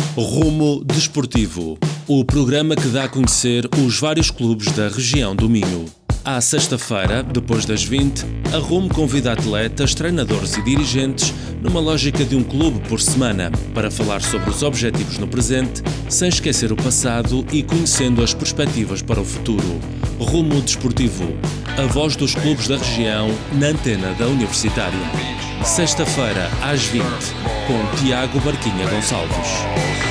Rumo Desportivo, o programa que dá a conhecer os vários clubes da região do Minho. À sexta-feira, depois das 20, a Rumo convida atletas, treinadores e dirigentes numa lógica de um clube por semana para falar sobre os objetivos no presente, sem esquecer o passado e conhecendo as perspectivas para o futuro. Rumo Desportivo, a voz dos clubes da região na antena da Universitária. Sexta-feira, às 20, com Tiago Barquinha Gonçalves.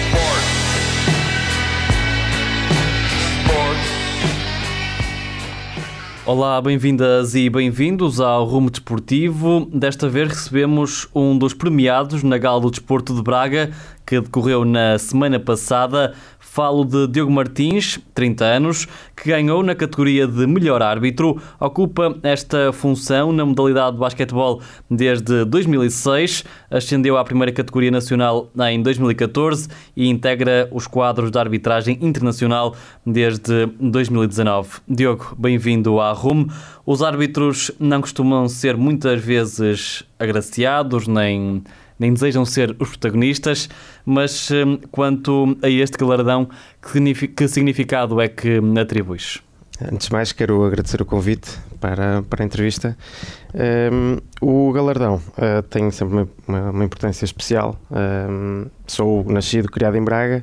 Olá, bem-vindas e bem-vindos ao Rumo Desportivo. Desta vez recebemos um dos premiados na Gala do Desporto de Braga, que decorreu na semana passada. Falo de Diogo Martins, 30 anos, que ganhou na categoria de melhor árbitro. Ocupa esta função na modalidade de basquetebol desde 2006, ascendeu à primeira categoria nacional em 2014 e integra os quadros de arbitragem internacional desde 2019. Diogo, bem-vindo à RUM. Os árbitros não costumam ser muitas vezes agraciados, nem desejam ser os protagonistas, mas quanto a este galardão, que significado é que atribuis? Antes de mais, quero agradecer o convite para a entrevista. O galardão tem sempre uma importância especial. Sou nascido, criado em Braga,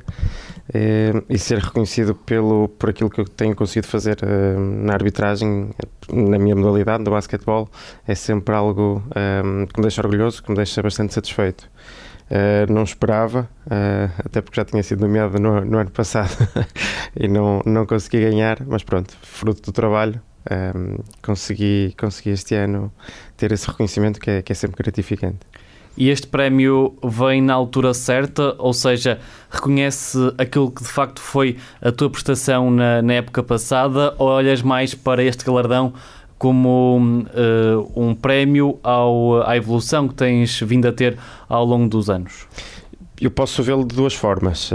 e ser reconhecido por aquilo que eu tenho conseguido fazer na arbitragem, na minha modalidade, no basquetebol, é sempre algo que me deixa orgulhoso, que me deixa bastante satisfeito. Não esperava, até porque já tinha sido nomeado no ano passado e não consegui ganhar, mas pronto, fruto do trabalho, consegui este ano ter esse reconhecimento que é sempre gratificante. E este prémio vem na altura certa, ou seja, reconhece aquilo que de facto foi a tua prestação na época passada, ou olhas mais para este galardão como um prémio à evolução que tens vindo a ter ao longo dos anos? Eu posso vê-lo de duas formas.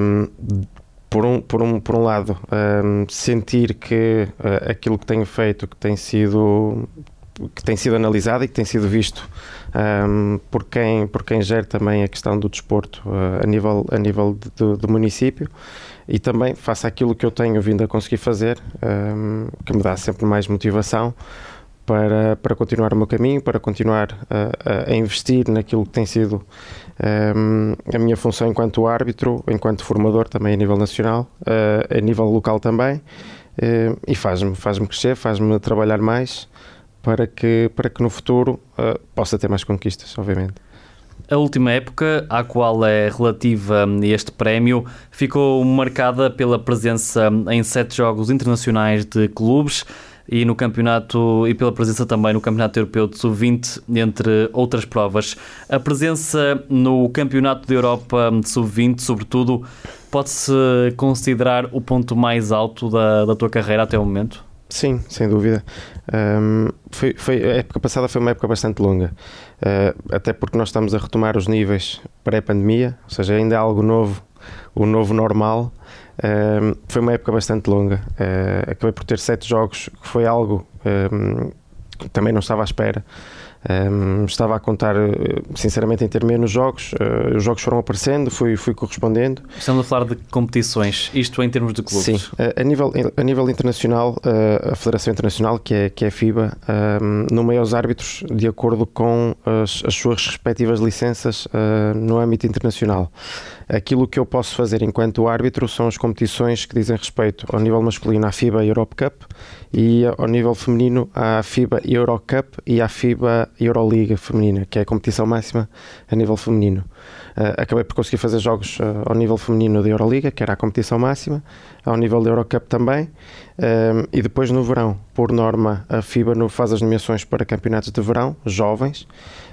Por um lado, sentir que aquilo que tenho feito, que tem sido analisado e que tem sido visto por quem gera também a questão do desporto a nível do município, e também faça aquilo que eu tenho vindo a conseguir fazer, que me dá sempre mais motivação para continuar o meu caminho, para continuar a investir naquilo que tem sido a minha função enquanto árbitro, enquanto formador também a nível nacional, a nível local também, e faz-me crescer, faz-me trabalhar mais para que no futuro possa ter mais conquistas, obviamente. A última época, à qual é relativa este prémio, ficou marcada pela presença em 7 jogos internacionais de clubes e no campeonato, e pela presença também no Campeonato Europeu de Sub-20, entre outras provas. A presença no Campeonato da Europa de Sub-20, sobretudo, pode-se considerar o ponto mais alto da tua carreira até o momento? Sim, sem dúvida. A época passada foi uma época bastante longa, até porque nós estamos a retomar os níveis pré-pandemia, ou seja, ainda é algo novo, o novo normal. Foi uma época bastante longa. Acabei por ter 7 jogos, que foi algo que também não estava à espera. Estava a contar, sinceramente, em ter menos jogos. Os jogos foram aparecendo, fui correspondendo. Estamos a falar de competições, isto em termos de clubes? Sim, a nível internacional, a Federação Internacional, que é a FIBA, nomeia os árbitros de acordo com as suas respectivas licenças no âmbito internacional. Aquilo que eu posso fazer enquanto árbitro são as competições que dizem respeito ao nível masculino à FIBA Europe Cup e ao nível feminino à FIBA Euro Cup e à FIBA Euroliga feminina, que é a competição máxima a nível feminino. Acabei por conseguir fazer jogos ao nível feminino da Euroliga, que era a competição máxima, ao nível da Eurocup também, e depois no verão, por norma, a FIBA faz as nomeações para campeonatos de verão, jovens,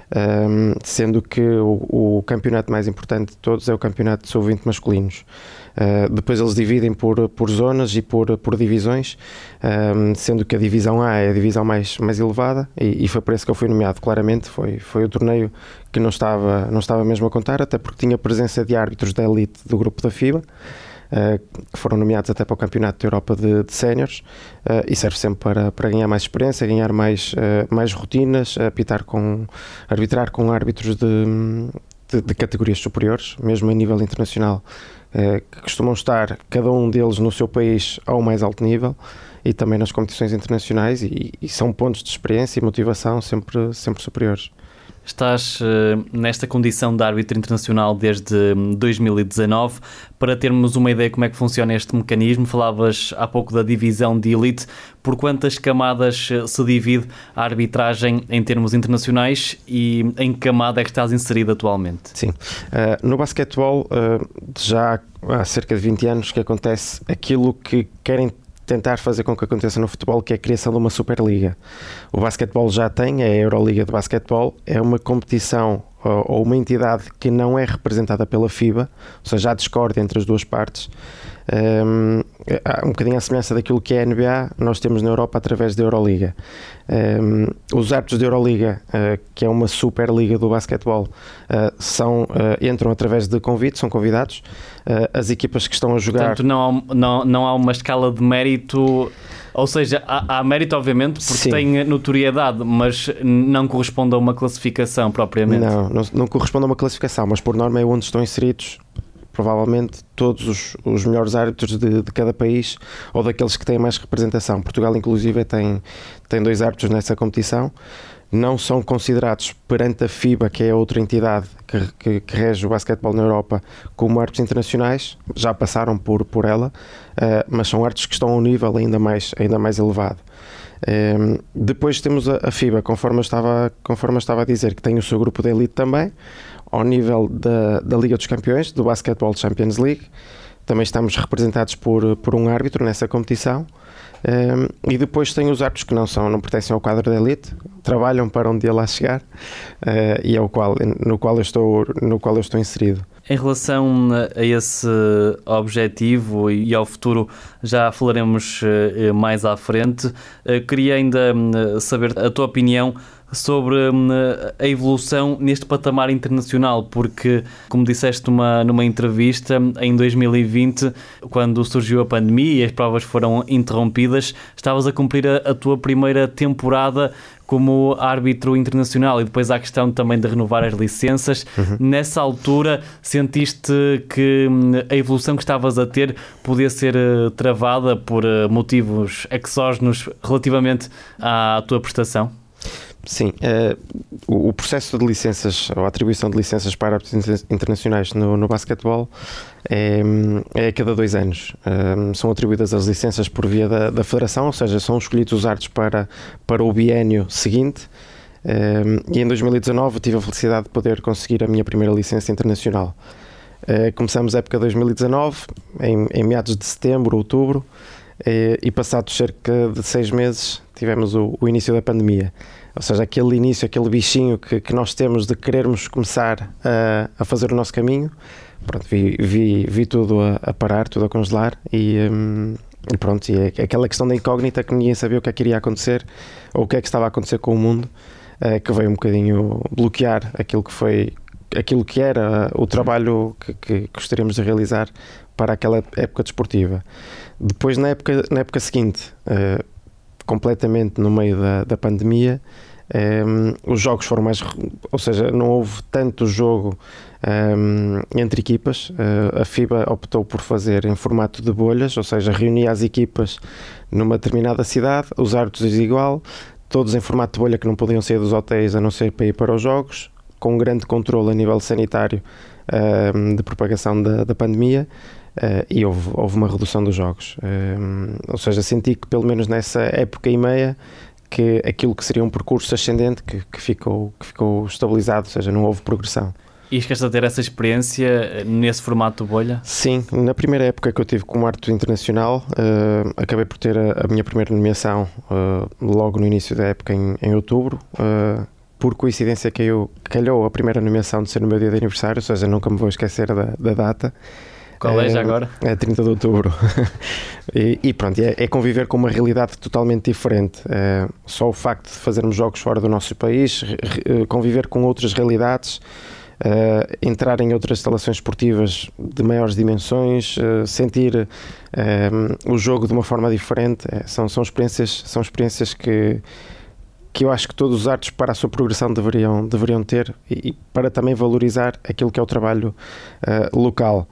sendo que o campeonato mais importante de todos é o campeonato de sub-20 masculinos. Depois eles dividem por zonas e por divisões, sendo que a divisão A é a divisão mais elevada, e foi por isso que eu fui nomeado. Claramente foi o torneio que não estava mesmo a contar, até porque tinha presença de árbitros da elite do grupo da FIBA, que foram nomeados até para o Campeonato da Europa de Séniores, e serve sempre para ganhar mais experiência, ganhar mais rotinas, arbitrar com árbitros de de categorias superiores, mesmo a nível internacional, que costumam estar cada um deles no seu país ao mais alto nível e também nas competições internacionais, e são pontos de experiência e motivação sempre superiores. Estás nesta condição de árbitro internacional desde 2019. Para termos uma ideia de como é que funciona este mecanismo, falavas há pouco da divisão de elite. Por quantas camadas se divide a arbitragem em termos internacionais e em que camada é que estás inserido atualmente? Sim, no basquetebol já há cerca de 20 anos que acontece aquilo que querem tentar fazer com que aconteça no futebol, que é a criação de uma Superliga. O basquetebol já tem, é a Euroliga de basquetebol, é uma competição ou uma entidade que não é representada pela FIBA, ou seja, há discórdia entre as duas partes. Um bocadinho à semelhança daquilo que é a NBA, nós temos na Europa através da Euroliga. Os árbitros da Euroliga, que é uma Superliga do basquetebol, entram através de convite, são convidados. As equipas que estão a jogar... Portanto, não há uma escala de mérito... Ou seja, há mérito, obviamente, porque Sim. tem notoriedade, mas não corresponde a uma classificação propriamente. Não corresponde a uma classificação, mas por norma é onde estão inseridos provavelmente todos os melhores árbitros de cada país, ou daqueles que têm mais representação. Portugal, inclusive, tem 2 árbitros nessa competição. Não são considerados perante a FIBA, que é a outra entidade que rege o basquetebol na Europa, como árbitros internacionais, já passaram por ela, mas são árbitros que estão a um nível ainda mais elevado. Depois temos a FIBA, conforme eu estava a dizer, que tem o seu grupo de elite também, ao nível da Liga dos Campeões, do Basketball Champions League. Também estamos representados por um árbitro nessa competição. E depois tem os árbitros que não pertencem ao quadro da elite, trabalham para um dia lá chegar, e é no qual eu estou inserido. Em relação a esse objetivo e ao futuro, já falaremos mais à frente. Queria ainda saber a tua opinião sobre a evolução neste patamar internacional, porque, como disseste numa entrevista, em 2020, quando surgiu a pandemia e as provas foram interrompidas, estavas a cumprir a tua primeira temporada como árbitro internacional, e depois há a questão também de renovar as licenças. Nessa altura, sentiste que a evolução que estavas a ter podia ser travada por motivos exógenos relativamente à tua prestação? Sim, o processo de licenças, ou a atribuição de licenças para árbitros internacionais no basquetebol é a cada 2 anos. São atribuídas as licenças por via da federação, ou seja, são escolhidos os árbitros para o biénio seguinte. E em 2019 tive a felicidade de poder conseguir a minha primeira licença internacional. Começamos a época 2019, em meados de setembro, outubro, e passados cerca de 6 meses tivemos o início da pandemia. Ou seja, aquele início, aquele bichinho que nós temos de querermos começar a fazer o nosso caminho. Pronto, vi tudo a parar, tudo a congelar, e pronto, e é aquela questão da incógnita que ninguém sabia o que é que iria acontecer, ou o que é que estava a acontecer com o mundo, que veio um bocadinho bloquear aquilo que era o trabalho que gostaríamos de realizar para aquela época desportiva. Depois, na época seguinte, completamente no meio da pandemia, os jogos foram mais, ou seja, não houve tanto jogo entre equipas. A FIBA optou por fazer em formato de bolhas, ou seja, reunia as equipas numa determinada cidade, os árbitros igual, todos em formato de bolha, que não podiam sair dos hotéis a não ser para ir para os jogos, com um grande controle a nível sanitário de propagação da pandemia. E houve uma redução dos jogos, ou seja, senti que pelo menos nessa época e meia que aquilo que seria um percurso ascendente que ficou estabilizado, ou seja, não houve progressão. E chegaste a ter essa experiência nesse formato de bolha? Sim, na primeira época que eu tive como árbitro internacional, acabei por ter a minha primeira nomeação logo no início da época, em outubro. Por coincidência calhou a primeira nomeação de ser no meu dia de aniversário, ou seja, nunca me vou esquecer da data. Qual é já agora? É 30 de outubro. E pronto, é conviver com uma realidade totalmente diferente. Só o facto de fazermos jogos fora do nosso país, conviver com outras realidades, entrar em outras instalações esportivas de maiores dimensões, sentir o jogo de uma forma diferente, são experiências que que eu acho que todos os árbitros, para a sua progressão, deveriam ter, e para também valorizar aquilo que é o trabalho local.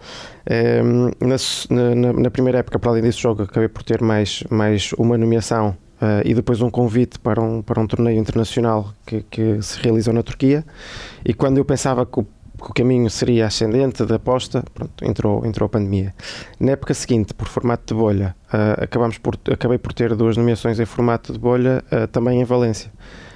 Na primeira época, para além desse jogo, acabei por ter mais uma nomeação e depois um convite para um torneio internacional que se realizou na Turquia, e quando eu pensava que o caminho seria ascendente da aposta, pronto, entrou a pandemia. Na época seguinte, por formato de bolha, acabei por ter 2 nomeações em formato de bolha, também em Valência.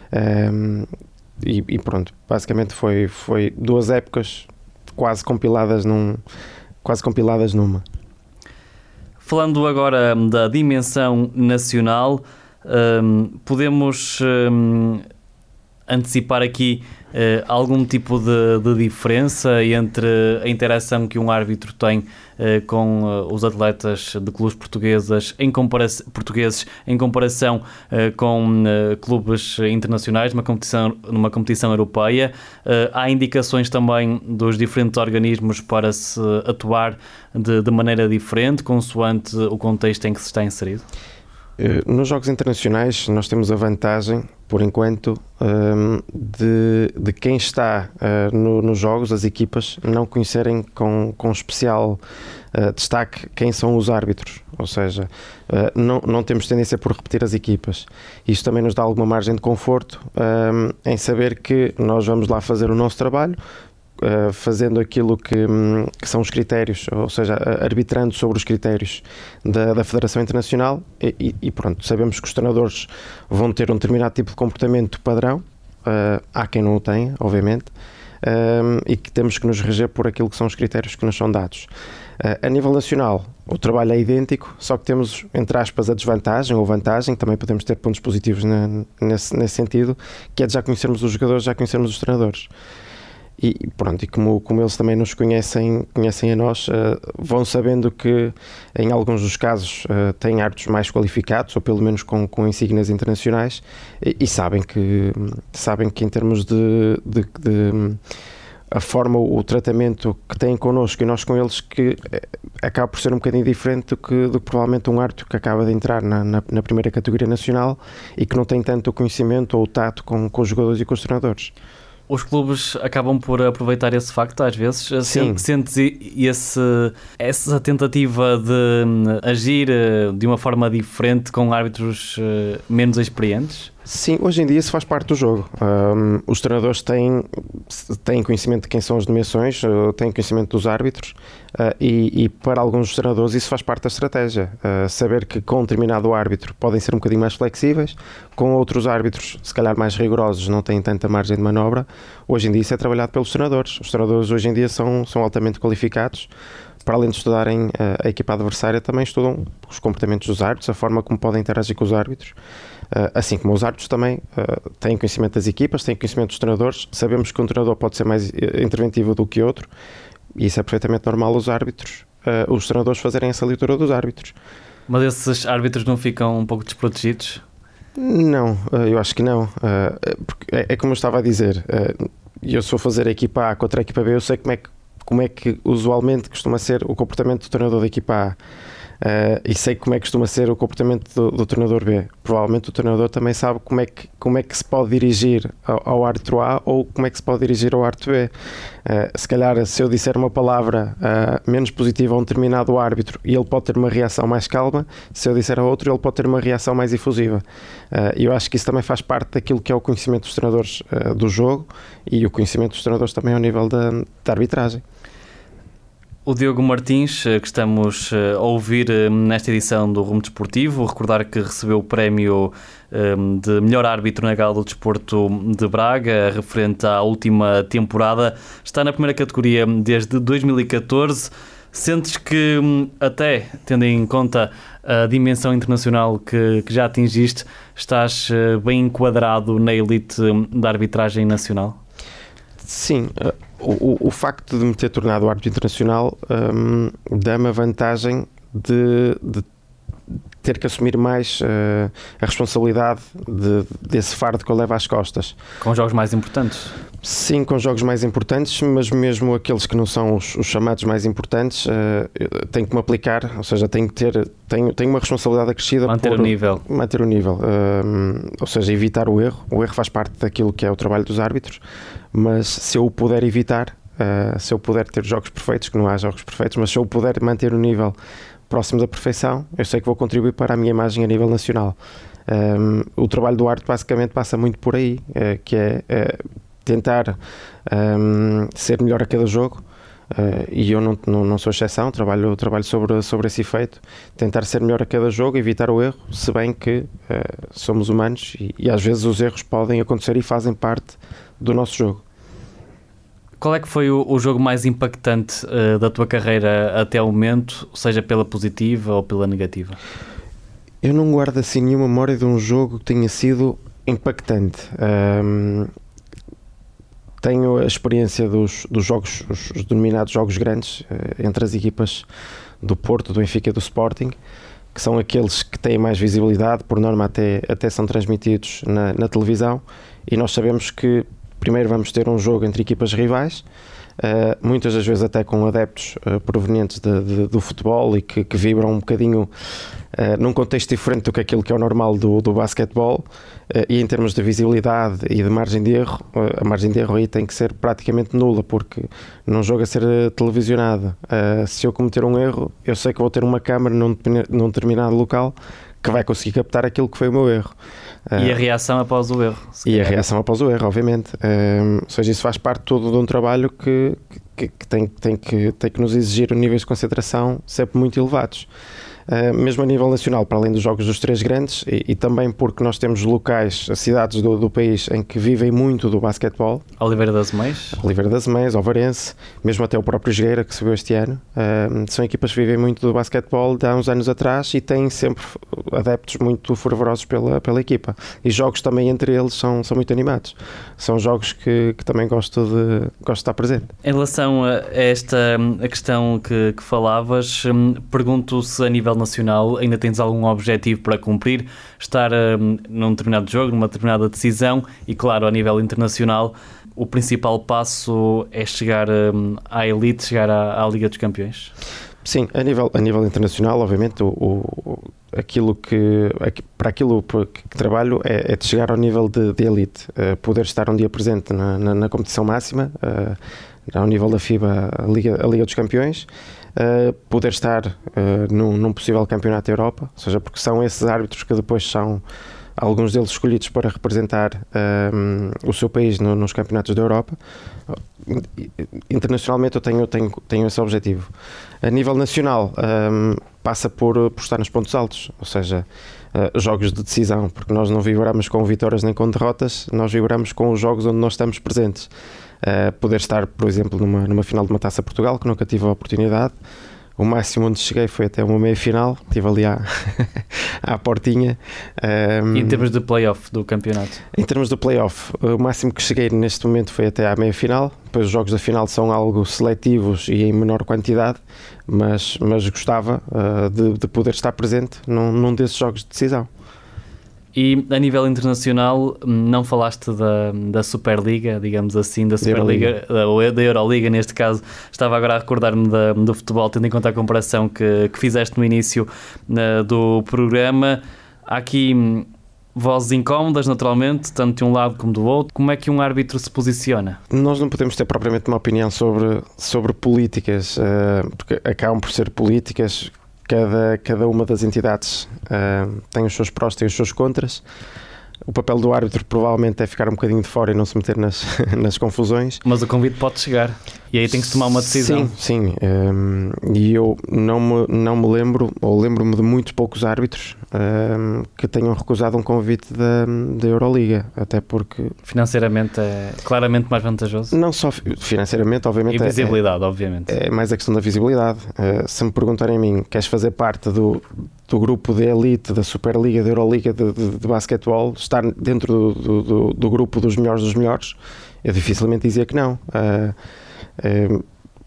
E pronto, basicamente foi 2 épocas quase compiladas numa. Falando agora da dimensão nacional, podemos antecipar aqui algum tipo de diferença entre a interação que um árbitro tem com os atletas de clubes portugueses em comparação com clubes internacionais numa competição europeia? Há indicações também dos diferentes organismos para se atuar de maneira diferente, consoante o contexto em que se está inserido? Nos jogos internacionais nós temos a vantagem, por enquanto, de quem está nos jogos, as equipas, não conhecerem com especial destaque quem são os árbitros, ou seja, não temos tendência por repetir as equipas. Isto também nos dá alguma margem de conforto em saber que nós vamos lá fazer o nosso trabalho, fazendo aquilo que são os critérios, ou seja, arbitrando sobre os critérios da Federação Internacional, e pronto, sabemos que os treinadores vão ter um determinado tipo de comportamento padrão, há quem não o tenha, obviamente, e que temos que nos reger por aquilo que são os critérios que nos são dados. A nível nacional, o trabalho é idêntico, só que temos, entre aspas, a desvantagem ou vantagem, também podemos ter pontos positivos nesse sentido, que é de já conhecermos os jogadores, já conhecermos os treinadores. E pronto, e como eles também nos conhecem a nós, vão sabendo que em alguns dos casos têm árbitros mais qualificados, ou pelo menos com insígnias internacionais, e sabem que em termos de a forma, o tratamento que têm connosco e nós com eles, que acaba por ser um bocadinho diferente do que provavelmente um árbitro que acaba de entrar na primeira categoria nacional e que não tem tanto o conhecimento ou o tato com os jogadores e com os treinadores. Os clubes acabam por aproveitar esse facto, às vezes. Sim. Sentes essa tentativa de agir de uma forma diferente com árbitros menos experientes? Sim, hoje em dia isso faz parte do jogo. Os treinadores têm conhecimento de quem são as nomeações, têm conhecimento dos árbitros, e para alguns dos treinadores isso faz parte da estratégia. Saber que com um determinado árbitro podem ser um bocadinho mais flexíveis, com outros árbitros se calhar mais rigorosos, não têm tanta margem de manobra. Hoje em dia isso é trabalhado pelos treinadores. Os treinadores hoje em dia são altamente qualificados. Para além de estudarem a equipa adversária, também estudam os comportamentos dos árbitros, a forma como podem interagir com os árbitros, assim como os árbitros também têm conhecimento das equipas, têm conhecimento dos treinadores. Sabemos que um treinador pode ser mais interventivo do que outro, e isso é perfeitamente normal os treinadores fazerem essa leitura dos árbitros. Mas esses árbitros não ficam um pouco desprotegidos? Não, eu acho que não, porque é como eu estava a dizer, eu se for fazer a equipa A contra a equipa B, eu sei como é que usualmente costuma ser o comportamento do treinador da equipa A, e sei como é que costuma ser o comportamento do treinador B. Provavelmente o treinador também sabe como é que se pode dirigir ao árbitro A, ou como é que se pode dirigir ao árbitro B. Se calhar, se eu disser uma palavra menos positiva a um determinado árbitro, e ele pode ter uma reação mais calma, se eu disser a outro, ele pode ter uma reação mais efusiva. Eu acho que isso também faz parte daquilo que é o conhecimento dos treinadores do jogo, e o conhecimento dos treinadores também ao nível da arbitragem. O Diogo Martins, que estamos a ouvir nesta edição do Rumo Desportivo, recordar que recebeu o prémio de melhor árbitro na Gala do Desporto de Braga, referente à última temporada. Está na primeira categoria desde 2014. Sentes que, até tendo em conta a dimensão internacional que já atingiste, estás bem enquadrado na elite da arbitragem nacional? Sim, o facto de me ter tornado árbitro internacional dá-me a vantagem de ter que assumir mais a responsabilidade desse fardo que eu levo às costas. Com jogos mais importantes? Sim, com jogos mais importantes, mas mesmo aqueles que não são os chamados mais importantes, tenho que me aplicar, ou seja, tenho uma responsabilidade acrescida. Manter o nível. Manter o nível, ou seja, evitar o erro. O erro faz parte daquilo que é o trabalho dos árbitros, mas se eu o puder evitar, se eu puder ter jogos perfeitos, que não há jogos perfeitos, mas se eu puder manter o nível próximo da perfeição, eu sei que vou contribuir para a minha imagem a nível nacional. O trabalho do árbitro basicamente passa muito por aí, que é tentar ser melhor a cada jogo, e eu não sou exceção, trabalho sobre esse efeito, tentar ser melhor a cada jogo, evitar o erro, se bem que somos humanos e às vezes os erros podem acontecer e fazem parte do nosso jogo. Qual é que foi o jogo mais impactante da tua carreira até ao momento, seja pela positiva ou pela negativa? Eu não guardo assim nenhuma memória de um jogo que tenha sido impactante. Tenho a experiência dos jogos, os denominados jogos grandes, entre as equipas do Porto, do Benfica e do Sporting, que são aqueles que têm mais visibilidade, por norma até são transmitidos na televisão, e nós sabemos que primeiro vamos ter um jogo entre equipas rivais, muitas das vezes até com adeptos provenientes do futebol e que vibram um bocadinho num contexto diferente do que aquilo que é o normal do basquetebol, e em termos de visibilidade e de margem de erro, a margem de erro aí tem que ser praticamente nula, porque num jogo a ser televisionado, se eu cometer um erro, eu sei que vou ter uma câmara num determinado local que vai conseguir captar aquilo que foi o meu erro. E a reação após o erro. E a reação após o erro, obviamente. Ou seja, isso faz parte todo de um trabalho que tem que nos exigir níveis de concentração sempre muito elevados. Mesmo a nível nacional, para além dos jogos dos três grandes, e também porque nós temos locais, cidades do país em que vivem muito do basquetebol. Oliveira das Meias, Ovarense, mesmo até o próprio Jogueira, que subiu este ano. São equipas que vivem muito do basquetebol de há uns anos atrás e têm sempre adeptos muito fervorosos pela equipa. E jogos também entre eles são muito animados. São jogos que também gosto de estar presente. Em relação a a questão que falavas, pergunto se a nível nacional ainda tens algum objetivo para cumprir, estar num determinado jogo, numa determinada decisão, e claro, a nível internacional o principal passo é chegar à elite, chegar à Liga dos Campeões? Sim, a nível internacional, obviamente, para aquilo que trabalho é de chegar ao nível de elite, poder estar um dia presente na competição máxima, ao nível da FIBA, a Liga dos Campeões, poder estar num possível campeonato da Europa, ou seja, porque são esses árbitros que depois são alguns deles escolhidos para representar o seu país nos campeonatos da Europa. Internacionalmente eu tenho esse objetivo. A nível nacional passa por estar nos pontos altos, ou seja, jogos de decisão, porque nós não vibramos com vitórias nem com derrotas, nós vibramos com os jogos onde nós estamos presentes. Poder estar, por exemplo, numa final de uma Taça Portugal, que nunca tive a oportunidade. O máximo onde cheguei foi até uma meia-final, estive ali à portinha. E em termos de play-off do campeonato? Em termos de play-off, o máximo que cheguei neste momento foi até à meia-final. Depois os jogos da final são algo seletivos e em menor quantidade, mas gostava de poder estar presente num desses jogos de decisão. E a nível internacional, não falaste da Superliga, digamos assim, da Superliga, ou da Euroliga neste caso. Estava agora a recordar-me do futebol, tendo em conta a comparação que fizeste no início do programa. Há aqui vozes incómodas, naturalmente, tanto de um lado como do outro. Como é que um árbitro se posiciona? Nós não podemos ter propriamente uma opinião sobre políticas, porque acabam por ser políticas. Cada uma das entidades tem os seus prós, tem os seus contras. O papel do árbitro provavelmente é ficar um bocadinho de fora e não se meter nas confusões. Mas o convite pode chegar e aí tem que se tomar uma decisão. Sim. E eu não me lembro, ou lembro-me de muito poucos árbitros que tenham recusado um convite da Euroliga, até porque... Financeiramente é claramente mais vantajoso? Não só financeiramente, obviamente. E visibilidade, obviamente. É mais a questão da visibilidade. Se me perguntarem a mim, queres fazer parte do grupo de elite, da Superliga, da Euroliga de basquetebol, estar dentro do grupo dos melhores, eu dificilmente dizia que não.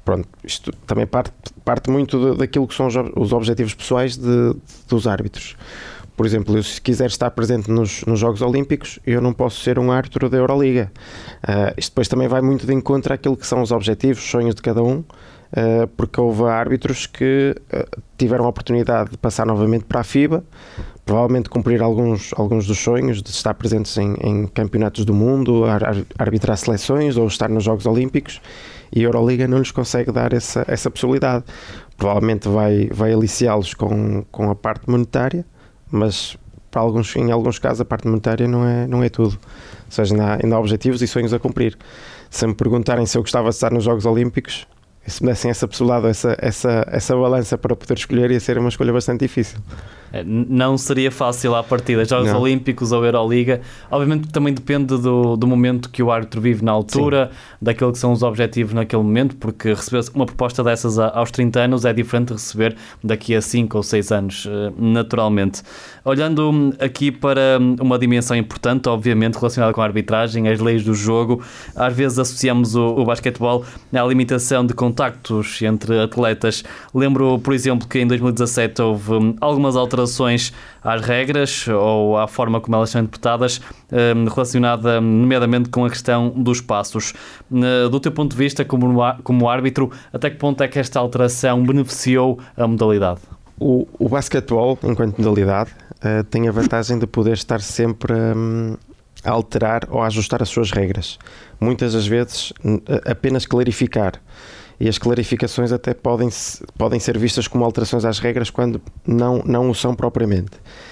pronto, isto também parte muito daquilo que são os objetivos pessoais dos árbitros. Por exemplo, eu, se quiser estar presente nos Jogos Olímpicos, eu não posso ser um árbitro da Euroliga. Isto depois também vai muito de encontro àquilo que são os objetivos, os sonhos de cada um, porque houve árbitros que tiveram a oportunidade de passar novamente para a FIBA, provavelmente cumprir alguns dos sonhos de estar presentes em campeonatos do mundo, arbitrar seleções ou estar nos Jogos Olímpicos, e a Euroliga não lhes consegue dar essa possibilidade. Provavelmente vai aliciá-los com a parte monetária, mas em alguns casos a parte monetária não é tudo. Ou seja, ainda há objetivos e sonhos a cumprir. Se me perguntarem se eu gostava de estar nos Jogos Olímpicos, se me dessem essa possibilidade, essa balança para poder escolher, ia ser uma escolha bastante difícil. Não seria fácil à partida, Jogos Olímpicos ou Euroliga. Obviamente também depende do momento que o árbitro vive na altura, sim, daquilo que são os objetivos naquele momento, porque receber uma proposta dessas aos 30 anos é diferente de receber daqui a 5 ou 6 anos, naturalmente. Olhando aqui para uma dimensão importante, obviamente relacionada com a arbitragem, as leis do jogo, às vezes associamos o basquetebol à limitação de contactos entre atletas. Lembro, por exemplo, que em 2017 houve algumas alterações às regras ou à forma como elas são interpretadas, relacionada nomeadamente com a questão dos passos. Do teu ponto de vista, como árbitro, até que ponto é que esta alteração beneficiou a modalidade? O basquetebol, enquanto modalidade, tem a vantagem de poder estar sempre a alterar ou a ajustar as suas regras. Muitas das vezes apenas clarificar. E as clarificações até podem ser vistas como alterações às regras quando não o são propriamente.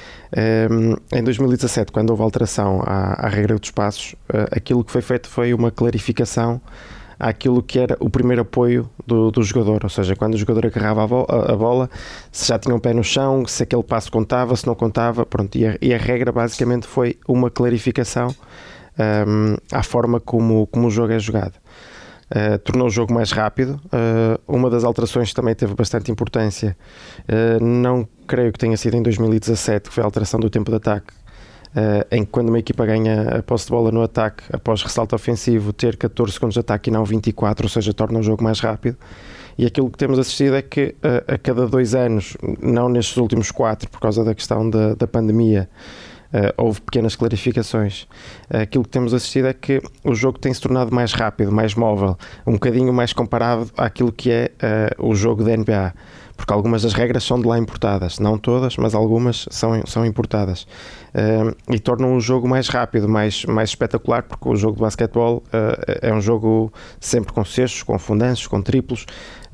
Em 2017, quando houve alteração à regra dos passos, aquilo que foi feito foi uma clarificação àquilo que era o primeiro apoio do jogador, ou seja, quando o jogador agarrava a bola, se já tinha um pé no chão, se aquele passo contava, se não contava, pronto, e a regra basicamente foi uma clarificação à forma como o jogo é jogado. Tornou o jogo mais rápido. Uma das alterações que também teve bastante importância, não creio que tenha sido em 2017, que foi a alteração do tempo de ataque, em que quando uma equipa ganha a posse de bola no ataque, após ressalto ofensivo, ter 14 segundos de ataque e não 24, ou seja, torna o jogo mais rápido. E aquilo que temos assistido é que a cada 2 anos, não nestes últimos 4, por causa da questão da pandemia, houve pequenas clarificações. Aquilo que temos assistido é que o jogo tem se tornado mais rápido, mais móvel, um bocadinho mais comparado àquilo que é o jogo da NBA, porque algumas das regras são de lá importadas, não todas, mas algumas são importadas, e tornam o jogo mais rápido, mais espetacular, porque o jogo de basquetebol é um jogo sempre com cestos, com fundanços, com triplos.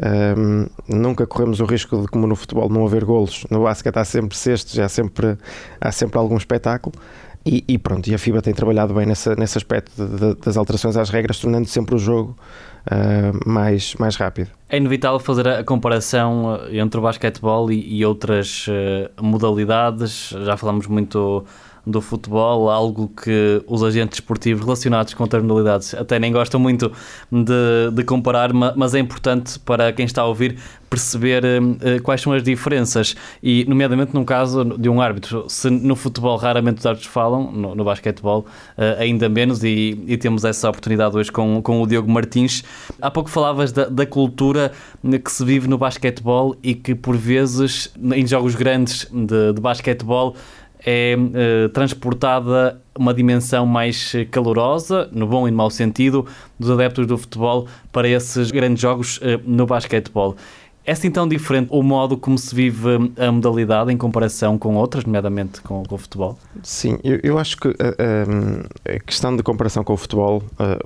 Nunca corremos o risco de, como no futebol, não haver golos. No basquete há sempre cestos, há sempre algum espetáculo. E pronto, e a FIBA tem trabalhado bem nesse aspecto das alterações às regras, tornando sempre o jogo mais rápido. É inevitável fazer a comparação entre o basquetebol e outras modalidades. Já falamos muito do futebol, algo que os agentes esportivos relacionados com outras modalidades até nem gostam muito de comparar, mas é importante para quem está a ouvir perceber quais são as diferenças, e nomeadamente num caso de um árbitro. Se no futebol raramente os árbitros falam, no basquetebol ainda menos, e temos essa oportunidade hoje com o Diogo Martins. Há pouco falavas da cultura que se vive no basquetebol e que por vezes em jogos grandes de basquetebol é transportada uma dimensão mais calorosa, no bom e no mau sentido, dos adeptos do futebol para esses grandes jogos no basquetebol. É assim tão diferente o modo como se vive a modalidade em comparação com outras, nomeadamente com o futebol? Sim, eu acho que a questão de comparação com o futebol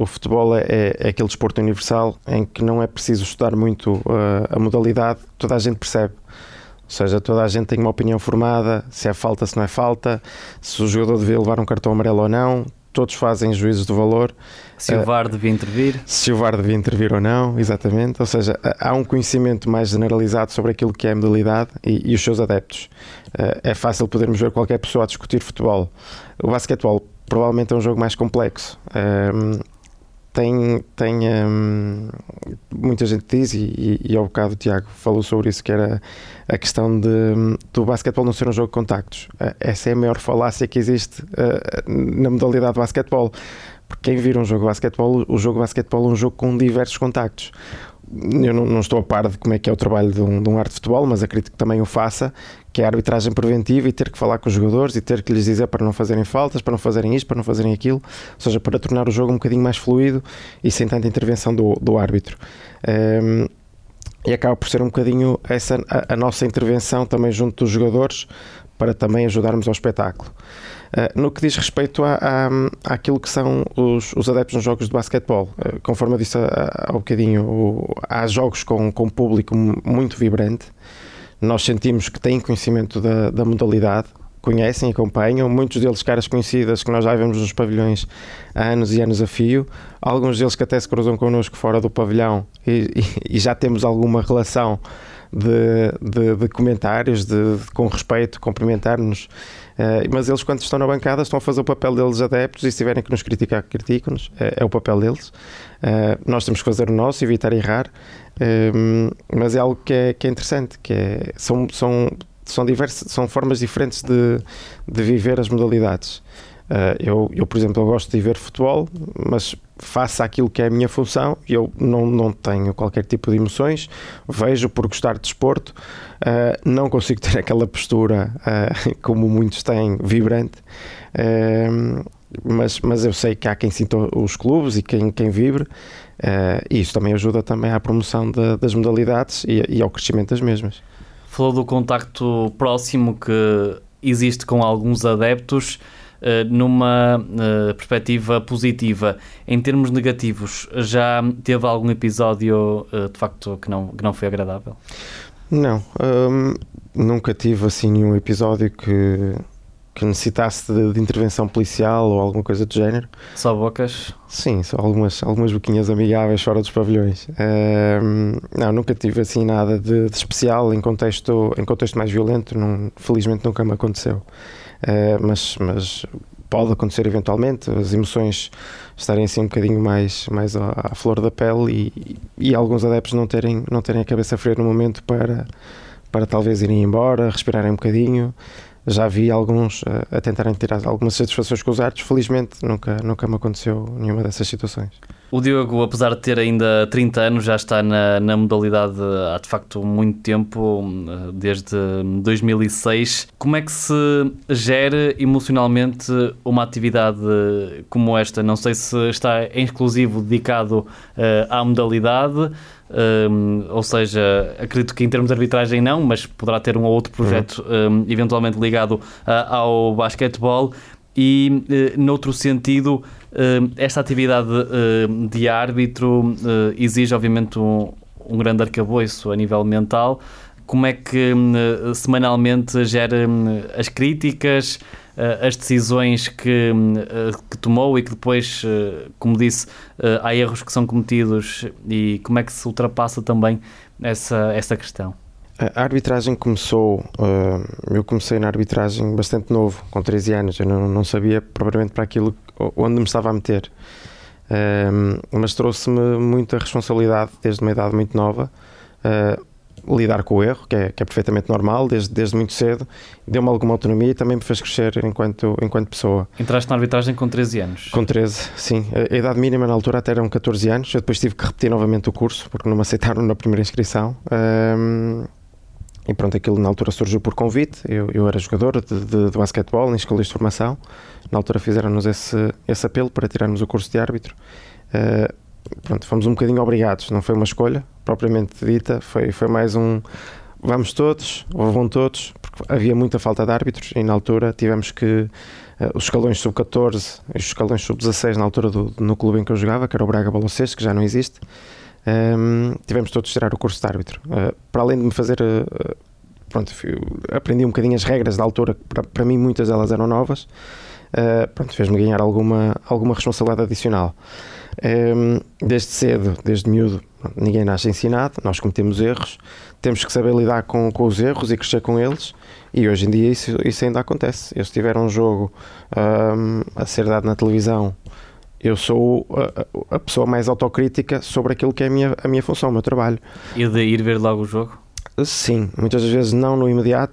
é aquele desporto universal em que não é preciso estudar muito a modalidade, toda a gente percebe. Ou seja, toda a gente tem uma opinião formada, se é falta, se não é falta, se o jogador devia levar um cartão amarelo ou não, todos fazem juízos de valor. Se o VAR devia intervir. Se o VAR devia intervir ou não, exatamente. Ou seja, há um conhecimento mais generalizado sobre aquilo que é a modalidade e os seus adeptos. É fácil podermos ver qualquer pessoa a discutir futebol. O basquetebol provavelmente é um jogo mais complexo. Muita gente diz, e ao bocado o Tiago falou sobre isso, que era a questão do basquetebol não ser um jogo de contactos. Essa é a maior falácia que existe na modalidade de basquetebol, porque quem vira um jogo de basquetebol, o jogo de basquetebol é um jogo com diversos contactos. eu não estou a par de como é que é o trabalho de um árbitro de futebol, mas acredito que também o faça, que é a arbitragem preventiva e ter que falar com os jogadores e ter que lhes dizer para não fazerem faltas, para não fazerem isto, para não fazerem aquilo, ou seja, para tornar o jogo um bocadinho mais fluido e sem tanta intervenção do árbitro. E acaba por ser um bocadinho essa a nossa intervenção também junto dos jogadores, para também ajudarmos ao espetáculo. No que diz respeito àquilo que são os adeptos nos jogos de basquetebol, conforme eu disse há um bocadinho, há jogos com público muito vibrante. Nós sentimos que têm conhecimento da modalidade, conhecem, acompanham, muitos deles caras conhecidas que nós já vemos nos pavilhões há anos e anos a fio, alguns deles que até se cruzam connosco fora do pavilhão e já temos alguma relação de comentários, com respeito, cumprimentar-nos, mas eles, quando estão na bancada, estão a fazer o papel deles adeptos, e se tiverem que nos criticar, criticam-nos, é o papel deles. Nós temos que fazer o nosso, evitar errar, mas é algo que é interessante, são diversas, são formas diferentes de viver as modalidades. Eu, por exemplo, eu gosto de ver futebol, mas faço aquilo que é a minha função, e eu não tenho qualquer tipo de emoções, vejo por gostar de desporto, não consigo ter aquela postura como muitos têm, vibrante, mas eu sei que há quem sinta os clubes e quem vibre, e isso também ajuda também à promoção das modalidades e ao crescimento das mesmas. Falou do contacto próximo que existe com alguns adeptos, numa perspectiva positiva. Em termos negativos, já teve algum episódio de facto que não foi agradável? Não, nunca tive assim nenhum episódio que necessitasse de intervenção policial ou alguma coisa do género. Só bocas? Sim, só algumas boquinhas amigáveis fora dos pavilhões. Não, nunca tive assim nada de especial em contexto mais violento, felizmente nunca me aconteceu. Mas pode acontecer eventualmente, as emoções estarem assim um bocadinho mais à flor da pele e alguns adeptos não terem a cabeça fria no momento para talvez irem embora, respirarem um bocadinho. Já vi alguns a tentarem tirar algumas satisfações com os árbitros, felizmente nunca me aconteceu nenhuma dessas situações. O Diogo, apesar de ter ainda 30 anos, já está na modalidade há de facto muito tempo, desde 2006. Como é que se gera emocionalmente uma atividade como esta? Não sei se está em exclusivo dedicado à modalidade, ou seja, acredito que em termos de arbitragem não, mas poderá ter um ou outro projeto eventualmente ligado ao basquetebol. E, noutro sentido, esta atividade de árbitro exige, obviamente, um grande arcabouço a nível mental. Como é que semanalmente gera as críticas, as decisões que tomou e que depois, como disse, há erros que são cometidos, e como é que se ultrapassa também essa questão? A arbitragem começou, eu comecei na arbitragem bastante novo, com 13 anos, eu não sabia propriamente para aquilo onde me estava a meter, mas trouxe-me muita responsabilidade desde uma idade muito nova, lidar com o erro, que é perfeitamente normal, desde muito cedo, deu-me alguma autonomia e também me fez crescer enquanto pessoa. Entraste na arbitragem com 13 anos? Com 13, sim. A idade mínima na altura até eram 14 anos, eu depois tive que repetir novamente o curso, porque não me aceitaram na primeira inscrição. E pronto, aquilo na altura surgiu por convite. Eu era jogador de basquetebol em escolas de formação. Na altura fizeram-nos esse apelo para tirarmos o curso de árbitro. Pronto, fomos um bocadinho obrigados, não foi uma escolha propriamente dita, foi mais um vamos todos, ou vão todos, porque havia muita falta de árbitros e na altura tivemos que os escalões sub-14 e os escalões sub-16 na altura no clube em que eu jogava, que era o Braga Baloncês, que já não existe. Tivemos todos de tirar o curso de árbitro, para além de me fazer aprendi um bocadinho as regras da altura, para mim muitas delas eram novas, fez-me ganhar alguma responsabilidade adicional. Desde cedo, desde miúdo, ninguém nasce ensinado, nós cometemos erros, temos que saber lidar com os erros e crescer com eles, e hoje em dia isso ainda acontece. Eu, se tiver um jogo a ser dado na televisão, eu sou a pessoa mais autocrítica sobre aquilo que é a minha função, o meu trabalho. E de ir ver logo o jogo? Sim, muitas vezes não no imediato,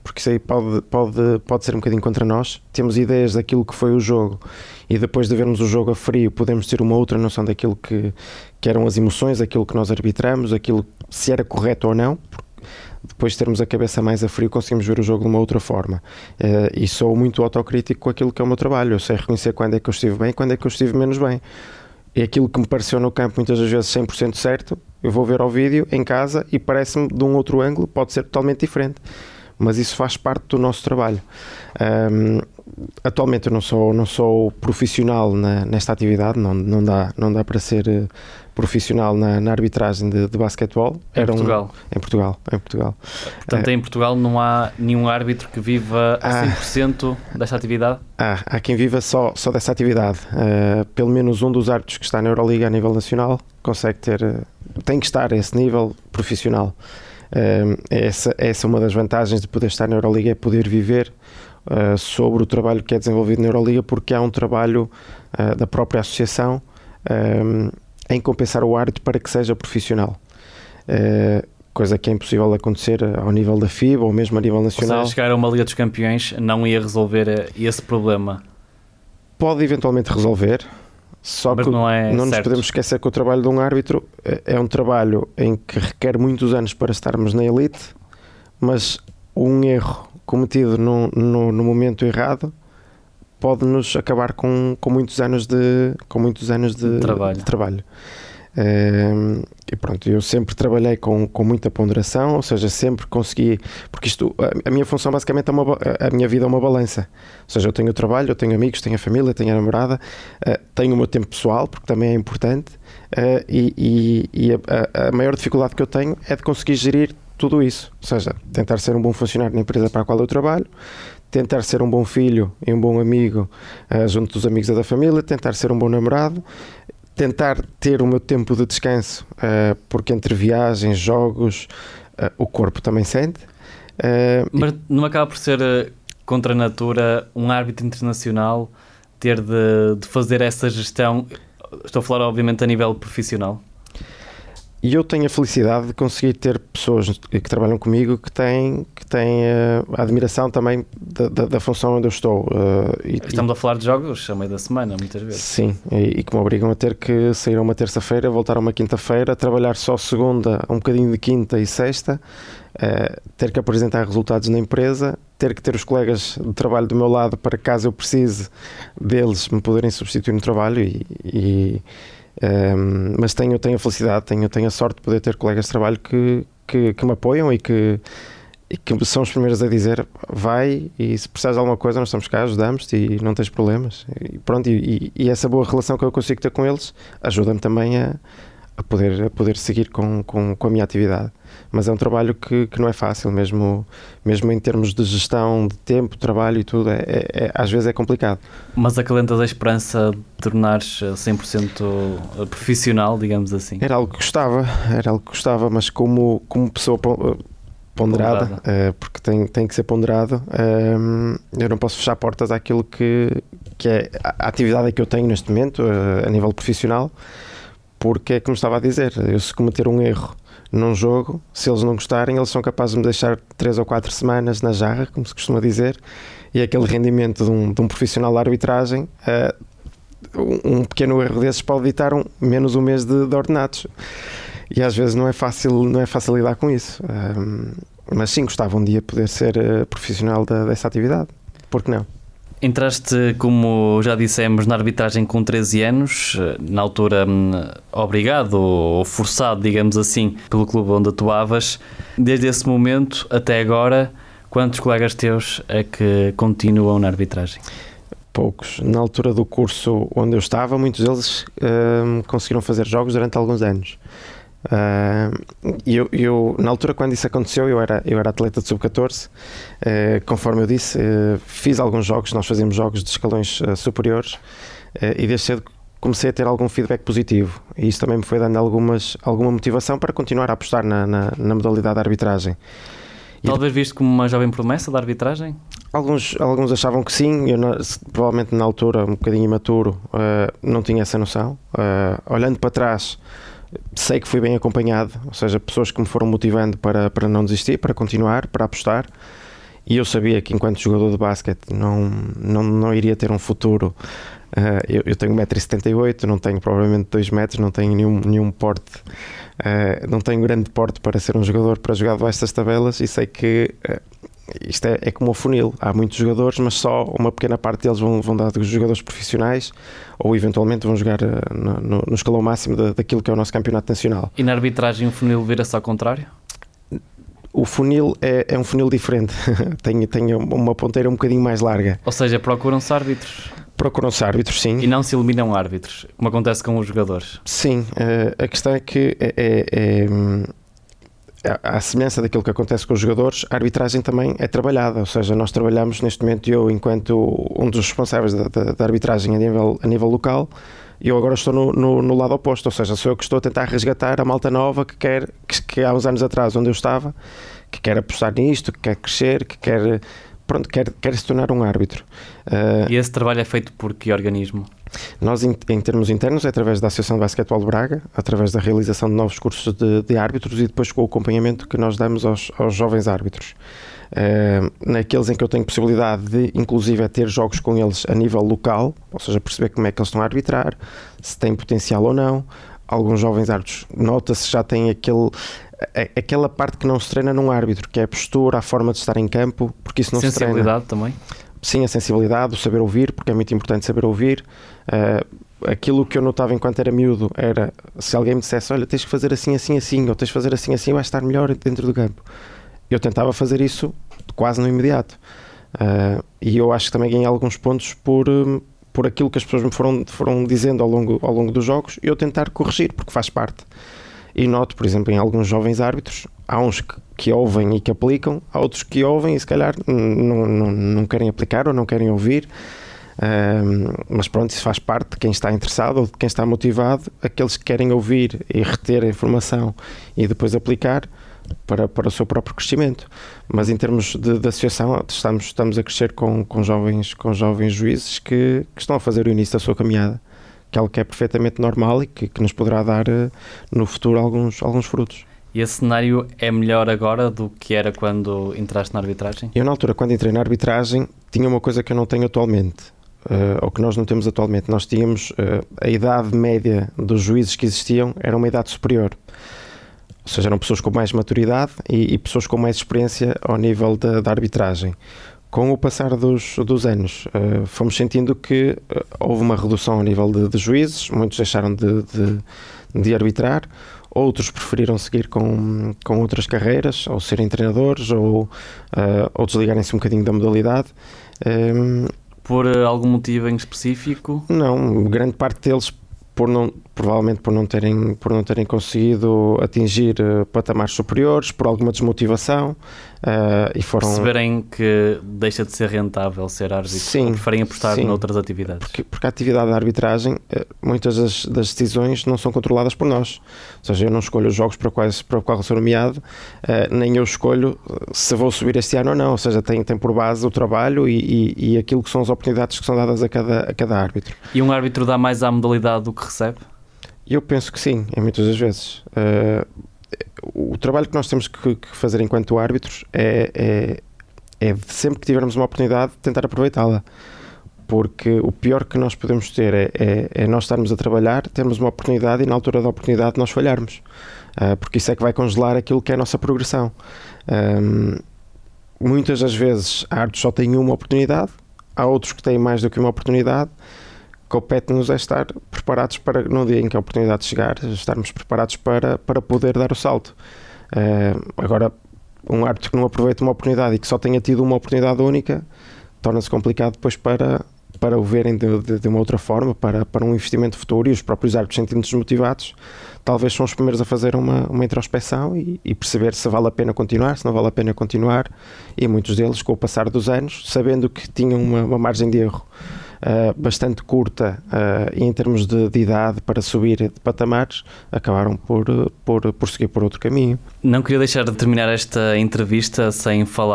porque isso aí pode ser um bocadinho contra nós. Temos ideias daquilo que foi o jogo e depois de vermos o jogo a frio podemos ter uma outra noção daquilo que eram as emoções, aquilo que nós arbitramos, aquilo se era correto ou não. Depois de termos a cabeça mais a frio conseguimos ver o jogo de uma outra forma, e sou muito autocrítico com aquilo que é o meu trabalho. Eu sei reconhecer quando é que eu estive bem e quando é que eu estive menos bem. E aquilo que me pareceu no campo muitas das vezes 100% certo, eu vou ver ao vídeo em casa e parece-me de um outro ângulo, pode ser totalmente diferente, mas isso faz parte do nosso trabalho. Atualmente eu não sou profissional nesta atividade, não dá para ser profissional na arbitragem de basquetebol. Em Portugal. Portanto, em Portugal não há nenhum árbitro que viva a 100% desta atividade? Há quem viva só dessa atividade. Pelo menos um dos árbitros que está na Euroliga a nível nacional tem que estar a esse nível profissional. Essa é uma das vantagens de poder estar na Euroliga, é poder viver sobre o trabalho que é desenvolvido na Euroliga, porque há um trabalho da própria associação em compensar o árbitro para que seja profissional, coisa que é impossível de acontecer ao nível da FIBA ou mesmo a nível nacional. Ou seja, chegar a uma Liga dos Campeões não ia resolver esse problema? Pode eventualmente resolver, só mas que não nos podemos esquecer que o trabalho de um árbitro é um trabalho em que requer muitos anos para estarmos na elite, mas um erro cometido no momento errado pode-nos acabar com muitos anos de trabalho. E pronto, eu sempre trabalhei com muita ponderação, ou seja, sempre consegui, porque a minha função basicamente a minha vida é uma balança, ou seja, eu tenho o trabalho, eu tenho amigos, tenho a família, tenho a namorada, tenho o meu tempo pessoal, porque também é importante, e a maior dificuldade que eu tenho é de conseguir gerir tudo isso, ou seja, tentar ser um bom funcionário na empresa para a qual eu trabalho, tentar ser um bom filho e um bom amigo junto dos amigos da família, tentar ser um bom namorado, tentar ter o meu tempo de descanso, porque entre viagens, jogos, o corpo também sente. Mas não acaba por ser contra a natura um árbitro internacional ter de fazer essa gestão? Estou a falar obviamente a nível profissional. E eu tenho a felicidade de conseguir ter pessoas que trabalham comigo que têm a admiração também da função onde eu estou. Estamos a falar de jogos a meio da semana, muitas vezes. Sim, e que me obrigam a ter que sair a uma terça-feira, voltar a uma quinta-feira, trabalhar só segunda, um bocadinho de quinta e sexta, ter que apresentar resultados na empresa, ter que ter os colegas de trabalho do meu lado para caso eu precise deles me poderem substituir no trabalho mas tenho a felicidade, tenho a sorte de poder ter colegas de trabalho que me apoiam e que são os primeiros a dizer vai, e se precisares de alguma coisa nós estamos cá, ajudamos-te e não tens problemas, e pronto, e essa boa relação que eu consigo ter com eles ajuda-me também a poder seguir com a minha atividade. Mas é um trabalho que não é fácil, mesmo em termos de gestão de tempo, trabalho e tudo, às vezes é complicado. Mas acalentas a esperança de tornares 100% profissional, digamos assim? Era algo que gostava, mas como pessoa ponderada. Porque tem que ser ponderado, eu não posso fechar portas àquilo que é a atividade que eu tenho neste momento, a nível profissional, porque é como estava a dizer, eu se cometer um erro num jogo, se eles não gostarem, eles são capazes de me deixar 3 ou 4 semanas na jarra, como se costuma dizer, e aquele rendimento de um profissional de arbitragem, um pequeno erro desses pode ditar menos um mês de ordenados, e às vezes não é fácil lidar com isso, mas sim, gostava um dia poder ser profissional dessa atividade, por que não? Entraste, como já dissemos, na arbitragem com 13 anos, na altura obrigado ou forçado, digamos assim, pelo clube onde atuavas. Desde esse momento até agora, quantos colegas teus é que continuam na arbitragem? Poucos. Na altura do curso onde eu estava, muitos deles conseguiram fazer jogos durante alguns anos. Eu na altura quando isso aconteceu eu era atleta de sub-14, conforme eu disse, fiz alguns jogos, nós fazíamos jogos de escalões superiores, e desde cedo comecei a ter algum feedback positivo, e isso também me foi dando alguma motivação para continuar a apostar na modalidade da arbitragem. Talvez visto como uma jovem promessa da arbitragem? Alguns achavam que sim, eu provavelmente na altura um bocadinho imaturo, não tinha essa noção. Olhando para trás, sei que fui bem acompanhado, ou seja, pessoas que me foram motivando para não desistir, para continuar, para apostar, e eu sabia que enquanto jogador de basquete não iria ter um futuro. Eu tenho 1,78 m, não tenho provavelmente 2 metros, não tenho nenhum porte, não tenho grande porte para ser um jogador para jogar debaixo das tabelas, e sei que isto é como o funil, há muitos jogadores, mas só uma pequena parte deles vão dar dos jogadores profissionais, ou eventualmente vão jogar no escalão máximo daquilo que é o nosso campeonato nacional. E na arbitragem o funil vira-se ao contrário? O funil é um funil diferente, tem uma ponteira um bocadinho mais larga. Ou seja, procuram-se árbitros? Procuram-se árbitros, sim. E não se eliminam árbitros, como acontece com os jogadores? Sim, a questão é que à semelhança daquilo que acontece com os jogadores, a arbitragem também é trabalhada, ou seja, nós trabalhamos neste momento, eu enquanto um dos responsáveis da arbitragem a nível local, eu agora estou no lado oposto, ou seja, sou eu que estou a tentar resgatar a malta nova que há uns anos atrás, onde eu estava, que quer apostar nisto, que quer crescer, que quer se tornar um árbitro. E esse trabalho é feito por que organismo? Nós, em termos internos, é através da Associação de Basquetebol de Braga, através da realização de novos cursos de árbitros, e depois com o acompanhamento que nós damos aos jovens árbitros. Naqueles em que eu tenho possibilidade de, inclusive, ter jogos com eles a nível local, ou seja, perceber como é que eles estão a arbitrar, se têm potencial ou não. Alguns jovens árbitros, nota-se, já têm aquela parte que não se treina num árbitro, que é a postura, a forma de estar em campo, porque isso não se treina. Sensibilidade também? Sim, a sensibilidade, o saber ouvir, porque é muito importante saber ouvir. Aquilo que eu notava enquanto era miúdo era, se alguém me dissesse, olha, tens que fazer assim, assim, assim, ou tens que fazer assim, assim, vais estar melhor dentro do campo. Eu tentava fazer isso quase no imediato. E eu acho que também ganhei alguns pontos por aquilo que as pessoas me foram dizendo ao longo dos jogos, e eu tentar corrigir, porque faz parte. E noto, por exemplo, em alguns jovens árbitros, há uns que ouvem e que aplicam, há outros que ouvem e se calhar não querem aplicar ou não querem ouvir, mas pronto, isso faz parte de quem está interessado ou de quem está motivado. Aqueles que querem ouvir e reter a informação e depois aplicar para o seu próprio crescimento. Mas em termos de associação, estamos a crescer com jovens juízes que estão a fazer o início da sua caminhada, que é algo que é perfeitamente normal e que nos poderá dar no futuro alguns frutos. E esse cenário é melhor agora do que era quando entraste na arbitragem? Eu, na altura, quando entrei na arbitragem, tinha uma coisa que eu não tenho atualmente, ou que nós não temos atualmente. Nós tínhamos a idade média dos juízes que existiam, era uma idade superior. Ou seja, eram pessoas com mais maturidade e pessoas com mais experiência ao nível da arbitragem. Com o passar dos anos, fomos sentindo que houve uma redução ao nível de juízes, muitos deixaram de arbitrar, outros preferiram seguir com outras carreiras, ou serem treinadores, ou desligarem-se um bocadinho da modalidade. Por algum motivo em específico? Não, grande parte deles provavelmente por não terem conseguido atingir patamares superiores, por alguma desmotivação, e foram... Perceberem que deixa de ser rentável ser árbitro, sim, ou preferem apostar noutras atividades. Porque a atividade da arbitragem, muitas das decisões não são controladas por nós. Ou seja, eu não escolho os jogos para o qual sou nomeado, nem eu escolho se vou subir este ano ou não. Ou seja, tem por base o trabalho e aquilo que são as oportunidades que são dadas a cada árbitro. E um árbitro dá mais à modalidade do que recebe? Eu penso que sim, em muitas das vezes. O trabalho que nós temos que fazer enquanto árbitros é sempre que tivermos uma oportunidade tentar aproveitá-la, porque o pior que nós podemos ter é nós estarmos a trabalhar, termos uma oportunidade e na altura da oportunidade nós falharmos, porque isso é que vai congelar aquilo que é a nossa progressão. Muitas das vezes a árbitros só tem uma oportunidade, há outros que têm mais do que uma oportunidade. Compete-nos é estar preparados para, no dia em que a oportunidade chegar, estarmos preparados para poder dar o salto. Agora, um árbitro que não aproveita uma oportunidade e que só tenha tido uma oportunidade única, torna-se complicado depois para o verem de uma outra forma, para um investimento futuro, e os próprios árbitros sentindo-se desmotivados, talvez são os primeiros a fazer uma introspeção e perceber se vale a pena continuar, se não vale a pena continuar, e muitos deles, com o passar dos anos, sabendo que tinham uma margem de erro bastante curta e em termos de idade para subir de patamares, acabaram por seguir por outro caminho. Não queria deixar de terminar esta entrevista sem falar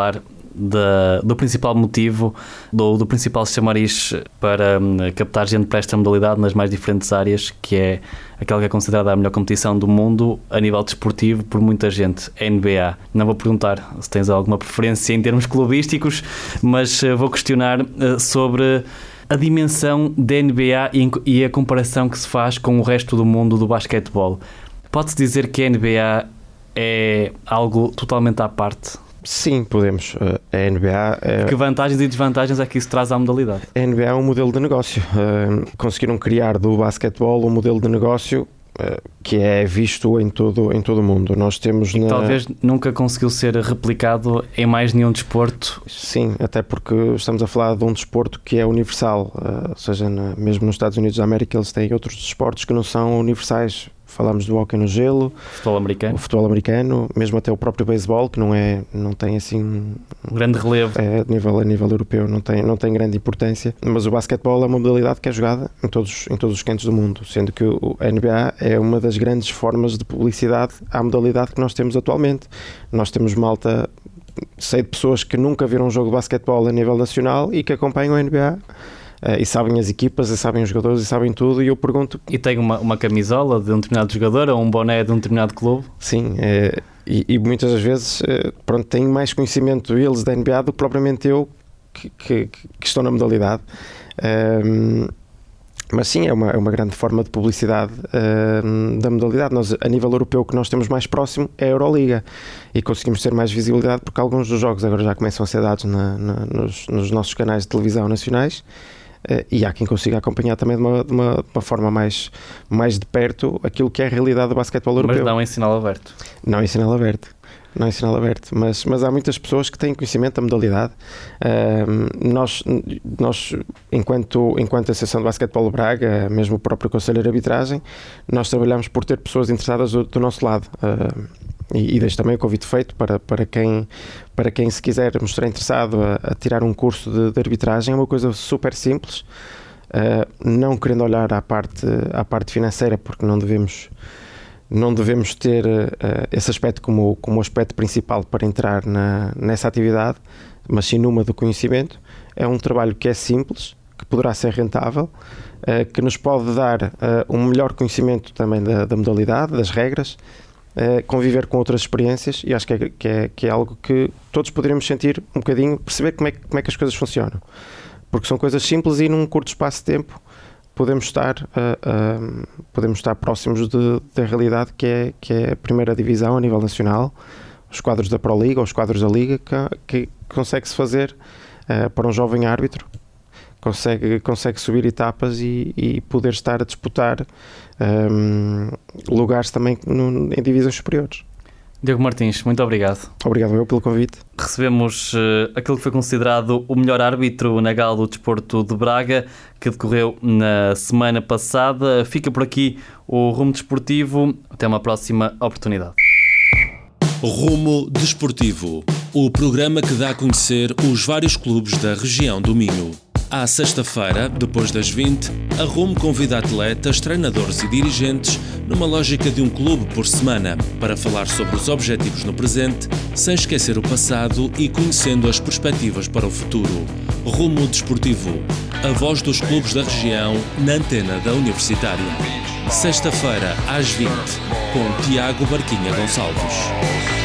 do principal motivo, do principal chamariz para captar gente para esta modalidade nas mais diferentes áreas, que é aquela que é considerada a melhor competição do mundo a nível desportivo por muita gente, a NBA. Não vou perguntar se tens alguma preferência em termos clubísticos, mas vou questionar sobre a dimensão da NBA e a comparação que se faz com o resto do mundo do basquetebol. Pode-se dizer que a NBA é algo totalmente à parte? Sim, podemos. A NBA... Que vantagens e desvantagens é que isso traz à modalidade? A NBA é um modelo de negócio. Conseguiram criar do basquetebol um modelo de negócio que é visto em todo o mundo. Nós temos talvez nunca conseguiu ser replicado em mais nenhum desporto. Sim, até porque estamos a falar de um desporto que é universal, ou seja, mesmo nos Estados Unidos da América eles têm outros desportos que não são universais. Falamos do hóquei no gelo, o futebol americano, mesmo até o próprio beisebol, que não tem assim um grande relevo. A nível europeu não tem grande importância, mas o basquetebol é uma modalidade que é jogada em todos os cantos do mundo, sendo que a NBA é uma das grandes formas de publicidade à modalidade que nós temos atualmente. Nós temos malta, sei de pessoas que nunca viram um jogo de basquetebol a nível nacional e que acompanham a NBA. E sabem as equipas, e sabem os jogadores, e sabem tudo, e eu pergunto... E tem uma camisola de um determinado jogador ou um boné de um determinado clube? Sim, e muitas das vezes têm mais conhecimento eles da NBA do que propriamente eu que estou na modalidade. Mas sim, é uma grande forma de publicidade da modalidade. Nós, a nível europeu, o que nós temos mais próximo é a Euroliga, e conseguimos ter mais visibilidade porque alguns dos jogos agora já começam a ser dados nos nossos canais de televisão nacionais. E há quem consiga acompanhar também de uma forma mais de perto aquilo que é a realidade do basquetebol europeu. Mas não em sinal aberto. Não em sinal aberto, mas há muitas pessoas que têm conhecimento da modalidade. Nós enquanto Associação de Basquetebol de Braga, mesmo o próprio Conselho de Arbitragem, nós trabalhamos por ter pessoas interessadas do nosso lado. E deixo também o convite feito para quem se quiser mostrar interessado a tirar um curso de arbitragem. É uma coisa super simples, não querendo olhar à parte financeira, porque não devemos ter esse aspecto como aspecto principal para entrar nessa atividade, mas sim numa do conhecimento. É um trabalho que é simples, que poderá ser rentável, que nos pode dar um melhor conhecimento também da modalidade, das regras, conviver com outras experiências, e acho que é algo que todos poderíamos sentir um bocadinho, perceber como é que as coisas funcionam, porque são coisas simples e num curto espaço de tempo podemos estar próximos da realidade que é a primeira divisão a nível nacional, os quadros da Pro Liga, os quadros da Liga, que consegue-se fazer para um jovem árbitro, consegue subir etapas e poder estar a disputar lugares também em divisões superiores. Diogo Martins, muito obrigado. Obrigado eu pelo convite. Recebemos aquele que foi considerado o melhor árbitro na Gala do Desporto de Braga, que decorreu na semana passada. Fica por aqui o Rumo Desportivo. Até uma próxima oportunidade. Rumo Desportivo, o programa que dá a conhecer os vários clubes da região do Minho. À sexta-feira, depois das 20, a Rumo convida atletas, treinadores e dirigentes numa lógica de um clube por semana para falar sobre os objetivos no presente, sem esquecer o passado e conhecendo as perspectivas para o futuro. Rumo Desportivo, a voz dos clubes da região na antena da Universitária. Sexta-feira, às 20, com Tiago Barquinha Gonçalves.